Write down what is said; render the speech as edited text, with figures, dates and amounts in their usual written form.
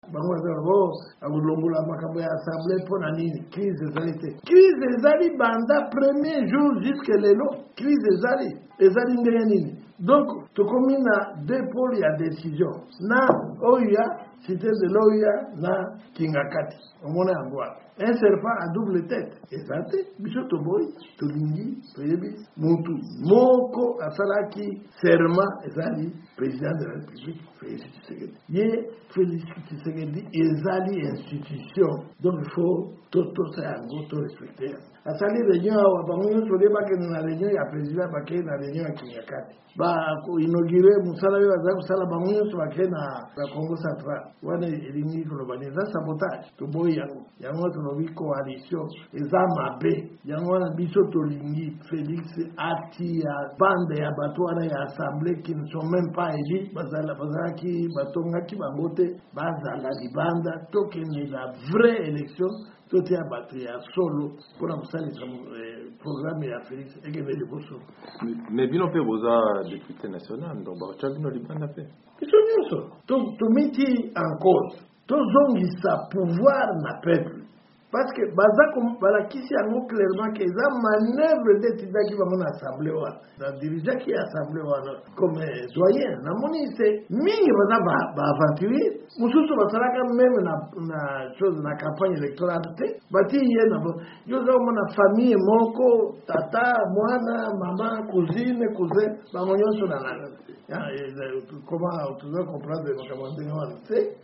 bango zabo agulongola makambo ya assemblée pour la nini crise ezali banda premier jour jusque lelo crise ezali ndenge nini. Donc tokomi na deux pôles ya décision na oya cité de l'oya na Kingakati omona yango un serpent à double tête ezate biso toboyi tolingi toyebi mutu moko asalaki serment ezali président de la République Félix Tshisekedi ye Félix Tshisekedi ezali institution donc il faut tout ça yango to respecter asali réunion awa bango nyonso nde bakende na réunion ya président bakende na réunion ya Kingakati inaugure musala oyo aza kosala bango nyonso bakende na Congo Central wana elingi koloba eza sabotage toboyi yango tolobi coalition eza mabe yango wana biso tolingi Félix atia bande ya bato wana ya assemblée qui ne sont même pas élus bazalaki batongaki bango te bazala libanda tokende la vraie élection tote ya bato ya solo mpona kosalisa programme ya Félix ekende liboso. Mais bino mpe boza député national donc baotya bino libanda mpe biso nyonso tomiti en cause tozongisa pouvoir na peuple parce que balakisi yango clairement que eza manœuvre nde etindaki bango na assemblée wana na dirigeaki assemblée wana comme doyen namoni se mingi baza baaventurier mosusu basalaka meme na chose na campagne électorale te bati ye na yo oza omona famille moko tata mwana mama cousine cousin bango nyonso na comment toza comprendre makambo ndenge wana te